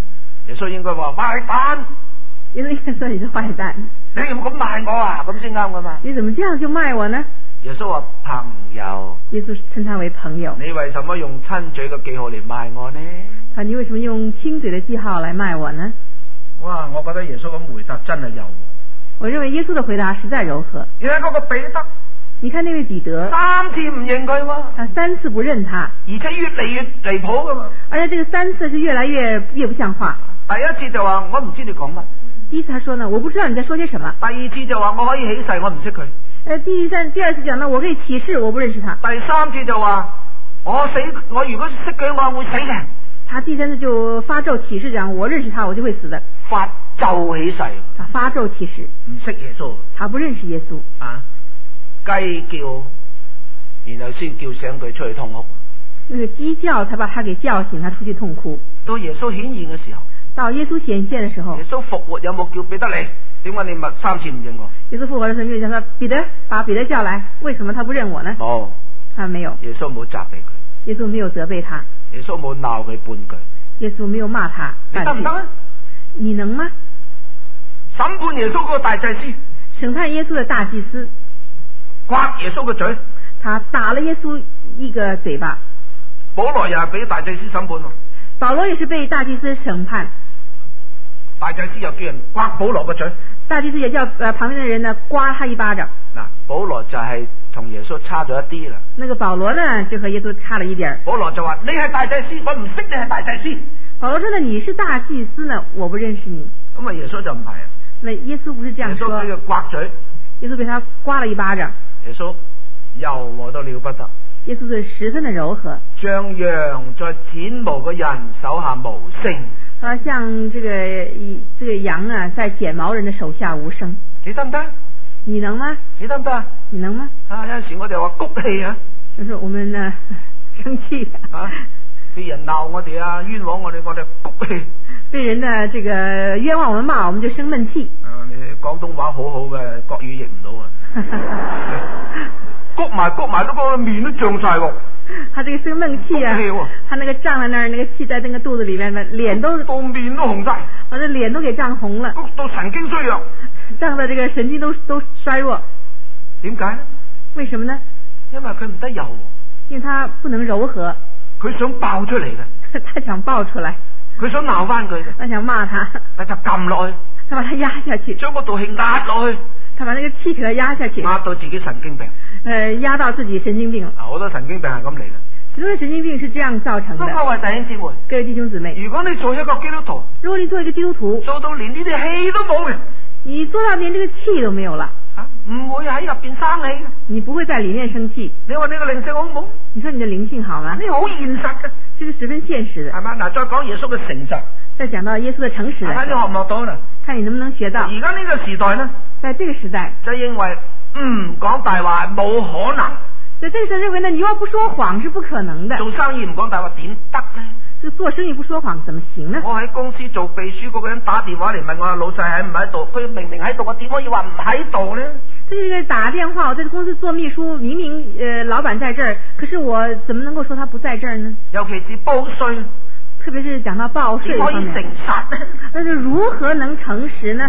耶穌應該話壞蛋。 耶穌應該說你是壞蛋。 你咁咁賣我啊？咁先啱噶嘛？ 你怎麼這樣就賣我呢？ 耶穌話朋友。 耶穌稱他為朋友。 你為什麼用親嘴嘅記號嚟賣我呢？ 他你為什麼用親嘴的記號來賣我呢？ 哇！我覺得耶穌咁回答真係柔和。 我認為耶穌的回答實在柔和。 你睇嗰個彼得， 你看那位彼得， 三次唔認佢喎。 他三次不認他， 而且越嚟越離譜噶嘛。 而且這個三次是越來越越不像話。 第一次就話我唔知你講乜。 第一次他說呢，我不知道你在說些什麼。 第二次就話我可以起誓，我唔識佢。 呃，第三第二次講呢，我可以起誓，我不認識他。 第三次就話我死，我如果識佢，我會死嘅。 他第三次就發咒起誓講，我認識他，我就會死的。 發咒起誓。 他發咒起誓。 唔識耶穌。 他不認識耶穌。 啊，雞叫，然後先叫醒佢出去痛哭。 那個雞叫才把他給叫醒，他出去痛哭。 到耶穌顯現嘅時候。 到耶穌顯現的時候。 耶穌復活有冇叫彼得嚟？點解你咪三次唔認我？ 耶穌復活的時候，就叫他彼得，把彼得叫來。為什麼他不認我呢？ 冇。他沒有。 耶穌冇責備佢。 耶穌沒有責備他。 耶穌冇鬧佢半句。 耶穌沒有罵他。 你得唔得啊？ 你能嗎？ 審判耶穌嗰個大祭司。 審判耶穌的大祭司。 刮耶穌個嘴。 他打了耶穌一個嘴巴。 保羅又係俾大祭司審判。 保羅也是被大祭司審判。 大祭司又叫人刮保羅個嘴。 大祭司也叫呃旁邊的人呢刮他一巴掌。 嗱，保羅就係同耶穌差咗一啲啦。 那個保羅呢就和耶穌差了一點。 保羅就話：你係大祭司，我唔識你係大祭司。 保羅說呢，你是大祭司呢，我不認識你。 咁啊，耶穌就唔係啊。 那耶穌不是這樣說。耶穌俾佢刮嘴。 耶穌被他刮了一巴掌。 耶穌柔和到了不得。 耶穌是十分的柔和。 像羊在剪毛嘅人手下無聲。 他像這個這個羊啊，在剪毛人的手下無聲。 你得唔得？ 你能嗎？ 你得唔得？ 你能嗎？ 啊，有陣時我哋話谷氣啊， 就是我們呢生氣啊，被人鬧我哋啊，冤枉我哋，我哋谷氣。 被人呢這個冤枉我們罵，我們就生悶氣。 啊，你廣東話好好嘅，國語譯唔到啊。谷埋谷埋，都個面都脹晒喎。 他這個生悶氣啊，他那個脹在那兒，那個氣在那個肚子裏面，臉都到面都紅晒， 把這臉都給脹紅了， 谷到神經衰弱， 脹的這個神經都都衰弱。 點解呢？ 為什麼呢？ 因為佢唔得柔和， 因為他不能柔和， 佢想爆出嚟嘅， 他想爆出來， 佢想鬧翻佢嘅， 他想罵他， 他就撳落去， 他把他壓下去， 將嗰道氣壓落去， 他把那個氣給他壓下去， 壓到自己神經病。 呃，壓到自己神經病了。 好多神經病係咁嚟嘅。 很多神經病是這樣造成的。 各位弟兄姊妹， 各位弟兄姊妹， 如果你做一個基督徒， 如果你做一個基督徒， 做到連呢啲氣都冇嘅， 你做到連這個氣都沒有了， 啊，唔會喺入邊生氣， 你不會在裏面生氣。 你話你個靈性好唔好？ 你說你的靈性好嗎？ 你好現實嘅， 這是十分現實的， 係嘛？嗱，再講耶穌嘅誠實， 再講到耶穌的誠實， 睇你學唔學到啦？ 看你能不能學到。 而家呢個時代呢， 在這個時代就認為唔講大話冇可能。 在這個時候認為呢，你要不說謊是不可能的。 做生意唔講大話點得呢？ 就做生意不說謊怎麼行呢？ 我喺公司做秘書，嗰個人打電話嚟問我老細喺唔喺度，佢明明喺度，我點可以話唔喺度呢？ 這個打電話，我在公司做秘書，明明呃老闆在這兒，可是我怎麼能夠說他不在這兒呢？ 尤其是報稅， 特別是講到報稅方面， 點可以誠實呢？ 但是如何能誠實呢？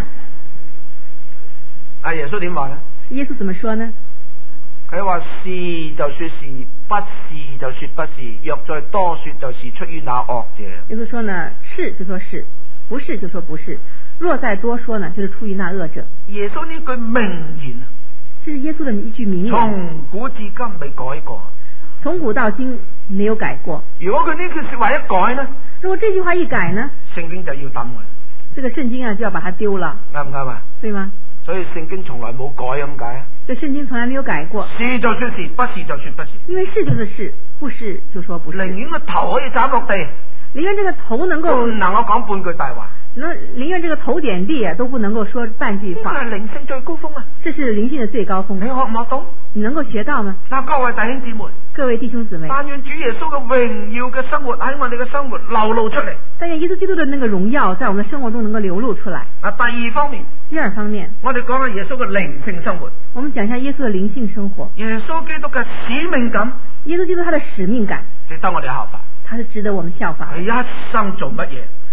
阿耶穌點話呢？ 耶穌怎麼說呢？ 佢話是就說是，不是就說不是，若再多說，就是出於那惡者。 耶穌說呢，是就說是，不是就說不是，若再多說呢，就是出於那惡者。 耶穌呢句名言啊， 這是耶穌的一句名言， 從古至今未改過， 從古到今沒有改過。 如果佢呢句說話一改呢， 如果這句話一改呢， 聖經就要抌嘅， 這個聖經啊就要把它丟了， 啱唔啱啊？ 對嗎？ 所以聖經從來冇改咁解啊。 這聖經從來沒有改過， 是就說是，不是就說不是。因為是就是是，不是就說不是。 寧願個頭可以斬落地， 寧願這個頭能夠唔能夠講半句大話， 能寧願這個頭點地啊都不能夠說半句話。 呢個係靈性最高峰啊！ 這是靈性的最高峰。 你學唔學到？ 你能夠學到嗎？ 嗱，各位弟兄姊妹， 各位弟兄姊妹， 但願主耶穌嘅榮耀嘅生活喺我哋嘅生活流露出嚟。 但願耶穌基督的那個榮耀在我們的生活中能夠流露出來。 啊，第二方面， 第二方面， 我哋講下耶穌嘅靈性生活。 我們講一下耶穌的靈性生活。 耶穌基督嘅使命感， 耶穌基督他的使命感， 值得我哋效法。 他是值得我們效法。 佢一生做乜嘢？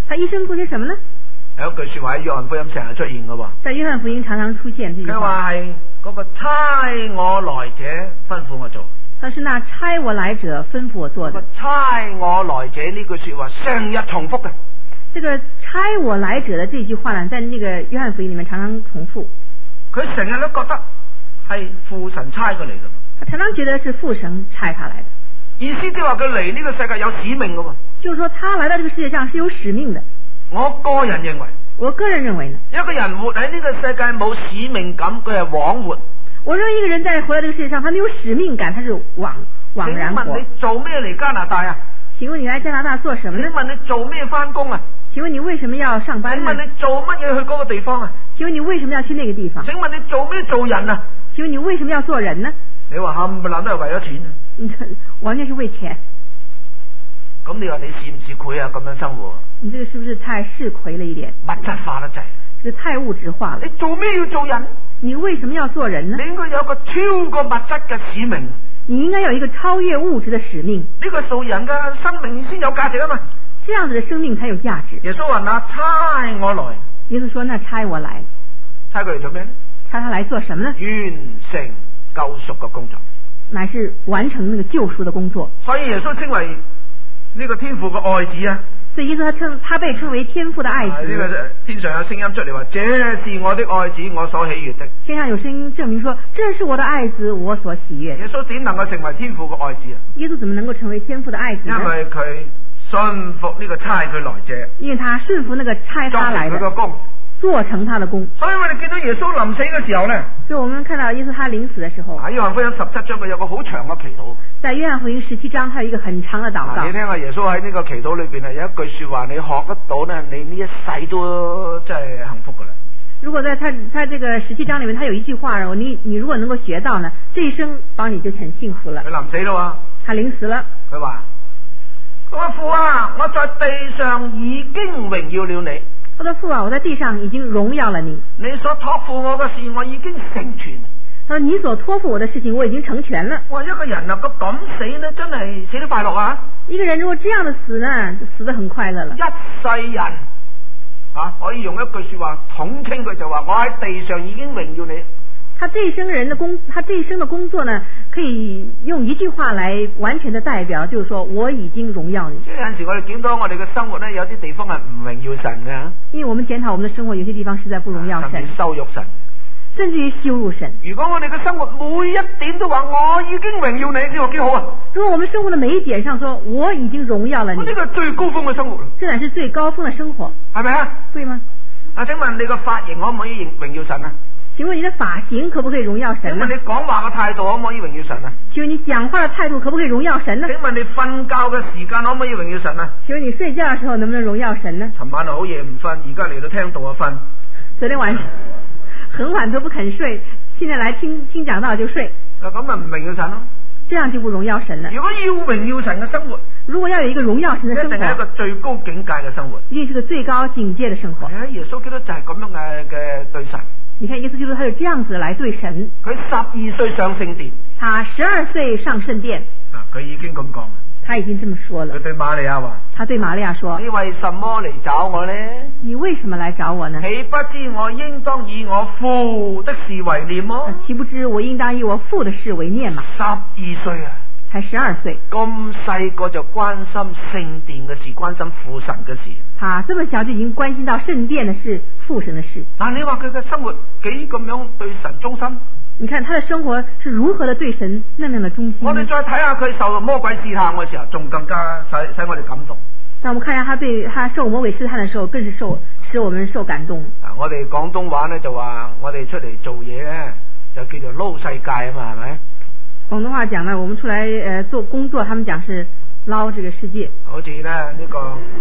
他一生做些什麼呢？ 有一句說話喺約翰福音成日出現嘅喎。 在約翰福音常常出現這句話。 佢話係嗰個差我來者吩咐我做。 他是那差我來者吩咐我做的。 差我來者呢句說話成日重複嘅。 這個差我來者的這句話呢，在那個約翰福音裏面常常重複。 佢成日都覺得係父神差過嚟嘅。 他常常覺得是父神差他來的。 意思即係話佢嚟呢個世界有使命嘅喎。就是說他來到這個世界上是有使命的。 我個人認為， 我個人認為呢， 一個人活喺呢個世界冇使命感，佢係枉活。 我認為一個人在活在這個世界上，他沒有使命感，他是枉枉然活。 請問你做咩嚟加拿大啊？ 請問你來加拿大做什麼呢？ 請問你做咩翻工啊？ 請問你為什麼要上班呢？ 請問你做乜嘢去嗰個地方啊？ 請問你為什麼要去那個地方？ 請問你做咩做人啊？ 請問你為什麼要做人呢？ 你話冚唪唥都係為咗錢啊？ 完全是為錢。 咁你話你市唔市儈啊？咁樣生活， 你這個是不是太市儈了一點？ 物質化得滯， 這個太物質化了。 你做咩要做人？ 你為什麼要做人呢？ 你應該有個超過物質嘅使命。 你應該有一個超越物質的使命。 呢個做人嘅生命先有價值啊嘛。 這樣子的生命才有價值。 耶穌話：那差我來。 耶穌說：那差我來。 差佢嚟做咩呢？ 差他來做什麼呢？ 完成救贖嘅工作。 乃是完成那個救贖的工作。 所以耶穌稱為呢個天父嘅愛子啊。 所以耶穌他稱他被稱為天父的愛子。呢、啊這個天上有聲音出嚟話：這是我的愛子，我所喜悅的。 天上有聲音證明說：這是我的愛子，我所喜悅。 耶穌點能夠成為天父嘅愛子啊？ 耶穌怎麼能夠成為天父的愛子呢？ 因為佢順服呢個差佢來者。 因為他順服那個差他來的。 做成佢個功。 做成他的功。 所以我哋見到耶穌臨死嘅時候呢， 所以我們看到耶穌他臨死的時候， 喺約翰福音十七章佢有個好長嘅祈禱。 在約翰福音十七章，他有一個很長的禱告。 你聽下耶穌喺呢個祈禱裏邊係有一句說話，你學得到呢，你呢一世都真係幸福噶啦。 如果在他他這個十七章裏面，他有一句話，你你如果能夠學到呢，這一生幫你就很幸福了。 佢臨死啦， 他臨死了。 佢話：我父啊，我在地上已經榮耀了你。 我的父啊，我在地上已經榮耀了你。 你所託付我嘅事，我已經成全。 他說：你所託付我的事情，我已經成全了。 哇！一個人啊，個咁死呢，真係死得快樂啊！ 一個人如果這樣的死呢，就死得很快樂了。 一世人啊，可以用一句說話統稱佢，就話：我喺地上已經榮耀你。 他這一生人的工，他這一生的工作呢，可以用一句話來完全的代表，就是說我已經榮耀你。 即係有陣時我哋檢討我哋嘅生活呢，有啲地方係唔榮耀神嘅。 因為我們檢討我們的生活，有些地方實在不榮耀神， 甚至羞辱神， 甚至於羞辱神。 如果我哋嘅生活每一點都話我已經榮耀你，呢個幾好啊！ 如果我們生活的每一點上說我已經榮耀了你， 呢個最高峰嘅生活， 這乃是最高峰的生活， 係咪啊？ 對嗎？ 啊，請問你個髮型可唔可以榮耀神啊？ 請問你的髮型可不可以榮耀神呢？ 請問你講話嘅態度可唔可以榮耀神啊？ 請問你講話的態度可不可以榮耀神呢？ 請問你瞓覺嘅時間可唔可以榮耀神啊？ 請問你睡覺的時候能不能榮耀神呢？ 尋晚好夜唔瞓，而家嚟到聽道啊瞓。 昨天晚上很晚都不肯睡，現在來聽聽講道就睡。 啊，咁咪唔榮耀神咯？ 這樣就不榮耀神了。 如果要榮耀神嘅生活， 如果要有一個榮耀神嘅生活， 一定係一個最高境界嘅生活， 一定是個最高境界嘅生活。 係耶穌基督就係咁樣嘅嘅對神。 你看耶穌基督他就這樣子來對神。 佢十二歲上聖殿， 他十二歲上聖殿。 啊，佢已經咁講， 他已經這麼說了。 佢對瑪利亞話： 他對瑪利亞說： 你為什麼嚟找我呢？ 你為什麼來找我呢？ 豈不知我應當以我父的事為念麼？ 豈不知我應當以我父的事為念嗎？ 十二歲啊， 才十二歲， 咁細個就關心聖殿嘅事，關心父神嘅事。 他這麼小就已經關心到聖殿的事、父神的事。 但你話佢嘅生活幾咁樣對神忠心？ 你看他的生活是如何的對神那樣的忠心。 我哋再睇下佢受魔鬼試探嘅時候，仲更加使使我哋感動。 但我們看一下他對他受魔鬼試探的時候，更是受使我們受感動。 啊，我哋廣東話呢就話，我哋出嚟做嘢呢，就叫做撈世界啊嘛，係咪？ 廣東話講呢，我們出來誒、呃、做工作，他們講是撈這個世界。 好似呢呢、這個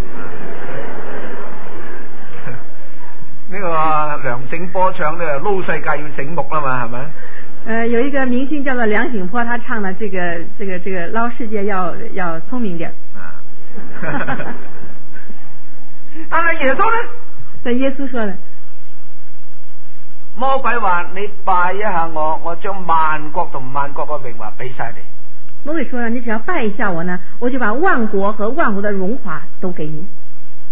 呢個梁醒波唱呢撈世界要醒目啦嘛，係咪？ 呃，有一個明星叫做梁醒波，他唱的這個這個這個撈世界要要聰明點。 啊，但係耶穌呢？ 但耶穌說了， 魔鬼話你拜一下我，我將萬國同萬國嘅榮華俾晒你。 魔鬼說呢，你只要拜一下我呢，我就把萬國和萬國的榮華都給你。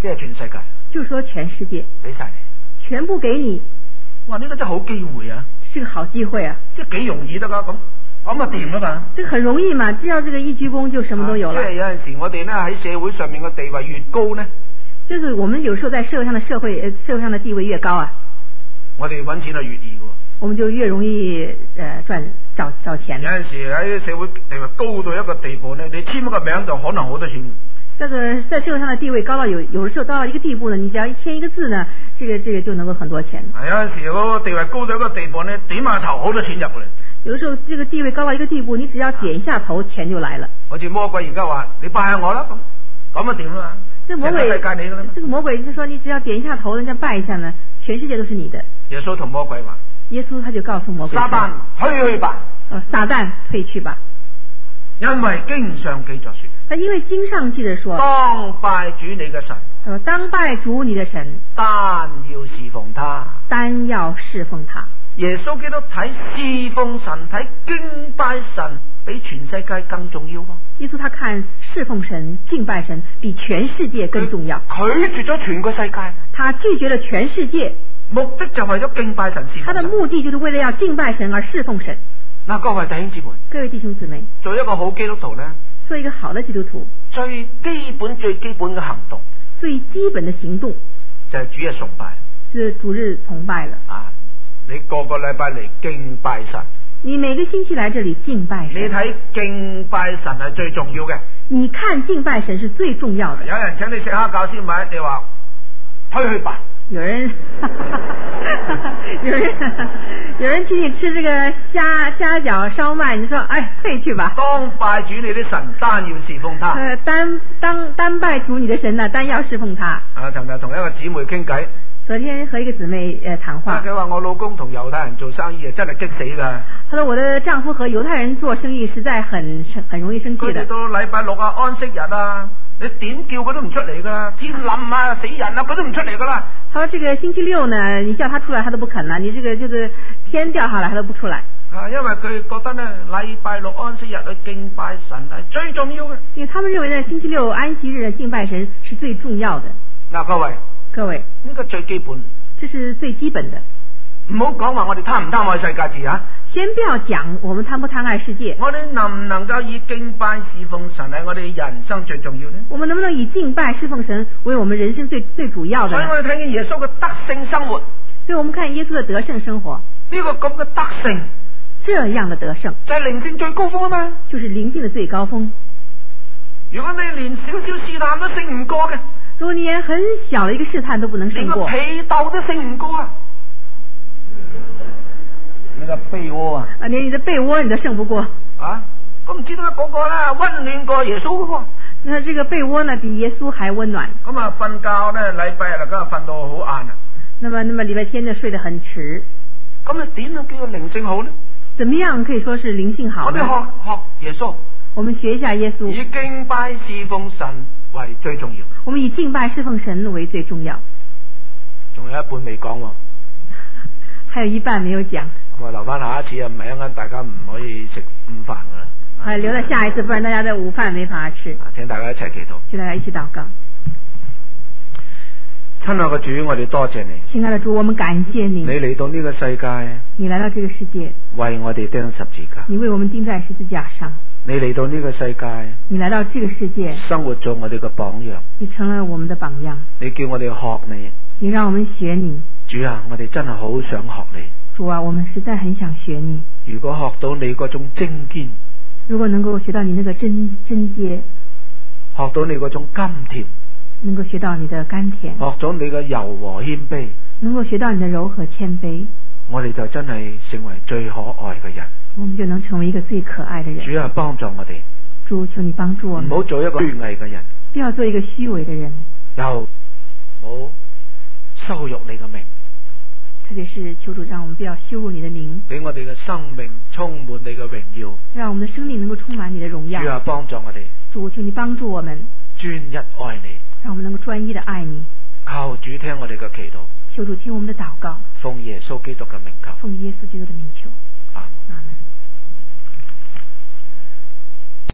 即係全世界， 就說全世界俾晒你， 全部給你。 哇！呢、這個真係好機會啊， 是個好機會啊， 即係幾容易得噶咁。咁啊掂啊嘛！ 這個很容易嘛，只要這個一鞠躬就什麼都有了。 即係有陣時我哋咧喺社會上面嘅地位越高呢， 就是我們有時候在社會上的社會，呃，社會上的地位越高啊， 我哋揾錢就越易嘅。 我們就越容易呃賺找找錢。 有陣時喺社會地位高到一個地步呢，你簽一個名就可能好多錢。 這個在社會上的地位高到有有時候到了一個地步呢，你只要一簽一個字呢，這個這個就能夠很多錢。 有陣時嗰個地位高到一個地步呢，點下頭好多錢入嚟。 有時候這個地位高到一個地步，你只要點一下頭，錢就來了。 好似魔鬼而家話：你拜下我啦，咁咁啊點啦？ 這魔鬼，這個魔鬼就說你只要點一下頭，人家拜一下呢，全世界都是你的。 耶穌同魔鬼話： 耶穌他就告訴魔鬼：撒旦退去吧。 呃，撒旦退去吧。 因為經上記着說， 他因為經上記着說， 當拜主你嘅神。 他說當拜主你的神， 單要侍奉他， 單要侍奉他。 耶穌基督睇侍奉神、睇敬拜神，比全世界更重要。 耶穌他看侍奉神、敬拜神比全世界更重要。 拒絕咗全個世界， 他拒絕了全世界， 目的就為咗敬拜神、侍奉神。 他的目的就是為了要敬拜神而侍奉神。 嗱，各位弟兄姊妹， 各位弟兄姊妹， 做一個好基督徒呢， 做一個好的基督徒， 最基本、最基本嘅行動， 最基本的行動就係主日崇拜， 是主日崇拜了啊！你個個禮拜嚟敬拜神， 你每個星期來這裏敬拜神， 你睇敬拜神係最重要嘅。 你看敬拜神是最重要的。 有人請你食蝦餃燒賣，你話推去吧。 有人，有人，有人請你吃這個蝦蝦餃燒賣，你說哎退去吧。 當拜主你的神，單要侍奉他。 呃，單當單拜主你的神呢，單要侍奉他。 啊，尋日同一個姊妹傾偈。 昨天和一個姊妹誒談話， 佢話我老公同猶太人做生意啊，真係激死噶。 他說我的丈夫和猶太人做生意實在很很容易生氣的。 佢哋到禮拜六啊、安息日啊，你點叫佢都唔出嚟噶啦，天冧啊、死人啊，佢都唔出嚟噶啦。 他說這個星期六呢，你叫他出來，他都不肯啦。你這個就是天掉下來，他都不出來。 啊，因為佢覺得呢，禮拜六安息日去敬拜神係最重要嘅。 因為他們認為呢，星期六安息日敬拜神是最重要的。 嗱，各位。 各位， 呢個最基本， 這是最基本的。 唔好講話我哋貪唔貪愛世界字啊！ 先不要講我們貪不貪愛世界。 我哋能唔能夠以敬拜侍奉神係我哋人生最重要呢？ 我們能不能以敬拜侍奉神為我們人生最最主要的？ 所以我哋睇見耶穌嘅德性生活。 所以我們看耶穌的德性生活。 呢個咁嘅德性， 這樣的德性， 就係靈性最高峰啊嘛！ 就是靈性的最高峰。 如果你連少少試探都勝唔過嘅， 如果你連很小的一個試探都不能勝過， 連個被竇都勝唔過啊！你個被窩啊！ 啊，連你的被窩你都勝不過啊！咁唔知道嗰個咧溫暖過耶穌嘅喎。 那這個被窩呢，比耶穌還溫暖。 咁啊，瞓覺咧，禮拜日梗係瞓到好晏啊。 那麼，那麼禮拜天就睡得很遲。 咁啊，點樣叫做靈性好呢？ 怎麼樣可以說是靈性好呢？ 我哋學學耶穌。 我們學一下耶穌。 以敬拜侍奉神為最重要。 我們以敬拜侍奉神為最重要。 仲有一半未講喎。 還有一半沒有講。 我留翻下一次啊，唔係一陣大家唔可以食午飯噶啦。 係留到下一次，不然大家的午飯沒法吃。 請大家一齊祈禱。 請大家一起禱告。 親愛嘅主，我哋多謝你。 親愛的主，我們感謝你。 你嚟到呢個世界。 你來到這個世界。 為我哋釘十字架。 你為我們釘在十字架上。 你嚟到呢個世界。 你來到這個世界。 生活做我哋嘅榜樣。 你成了我們的榜樣。 你叫我哋學你。 你讓我們學你。 主啊，我哋真係好想學你。 主啊，我們實在很想學你。 如果學到你嗰種貞堅， 如果能夠學到你那個真真潔， 學到你嗰種甘甜， 能夠學到你的甘甜， 學咗你嘅柔和謙卑， 能夠學到你的柔和謙卑， 我哋就真係成為最可愛嘅人。 我們就能成為一個最可愛的人。 主啊，幫助我哋。 主，求你幫助我們。 唔好做一個虛偽嘅人。 不要做一個虛偽的人。 又唔好羞辱你嘅名。 特別是求主讓我們不要羞辱你的名， 俾我哋嘅生命充滿你嘅榮耀， 讓我們的生命能夠充滿你的榮耀。 主啊，幫助我哋。 主，求你幫助我們專一愛你， 讓我們能夠專一的愛你。 靠主聽我哋嘅祈禱， 求主聽我們的禱告， 奉耶穌基督嘅名求， 奉耶穌基督的名求。 阿門。 阿門。